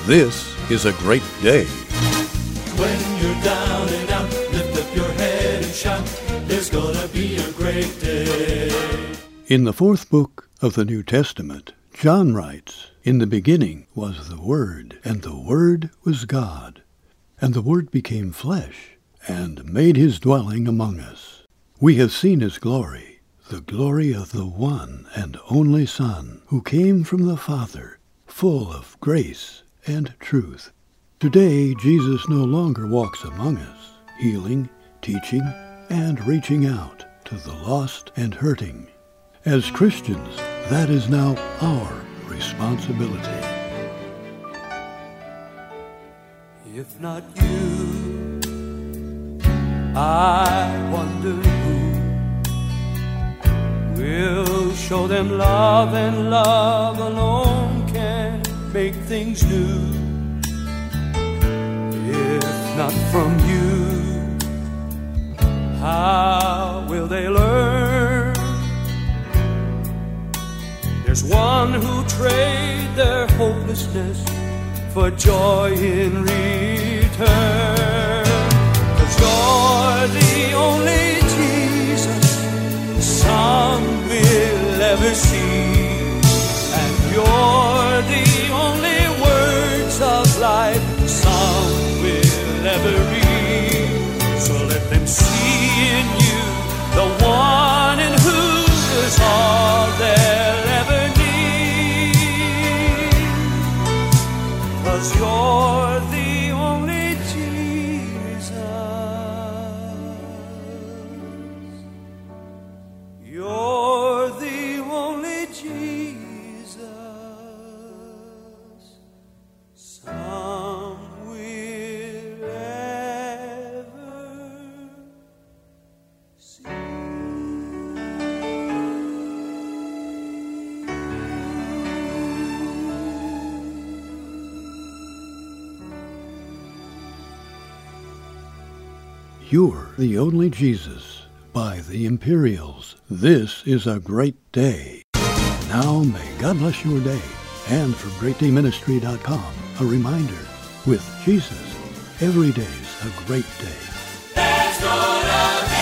This is a great day. When you're down and out, lift up your head and shout, there's gonna be a great day. In the fourth book of the New Testament, John writes, "In the beginning was the Word, and the Word was God. And the Word became flesh, and made his dwelling among us. We have seen his glory, the glory of the one and only Son, who came from the Father, full of grace and truth." Today, Jesus no longer walks among us, healing, teaching, and reaching out to the lost and hurting. As Christians, that is now our responsibility. If not you, I wonder who will show them love, and love alone can make things new. If not from you, how will they learn? There's one who traded their hopelessness for joy in return. 'Cause you're the only Jesus some will ever see, and you're the only words of life some will ever read. So let them see in you the one in whom is all they'll ever need. 'Cause you're the only Jesus. You're the only Jesus some will ever see. You're the Only Jesus by the Imperials. This is a great day. Now may God bless your day. And from GreatDayMinistry.com, a reminder, with Jesus, every day's a great day. There's gonna